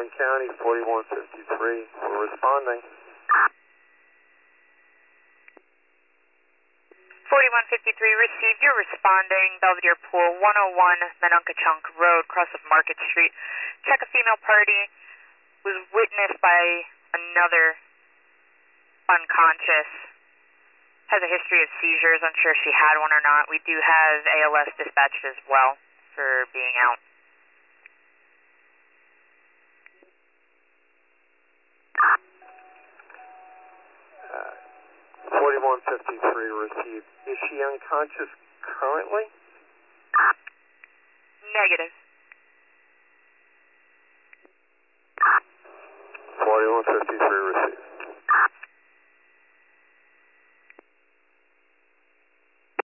Orange County, 4153. We're responding. 4153 received. You're responding. Belvedere Pool, 101 Menunkeechunk Road, cross of Market Street. Check a female party was witnessed by another unconscious. Has a history of seizures. Unsure if she had one or not. We do have ALS dispatched as well for being out. Uh, 4153 received. Is she unconscious currently? Negative. 4153 received.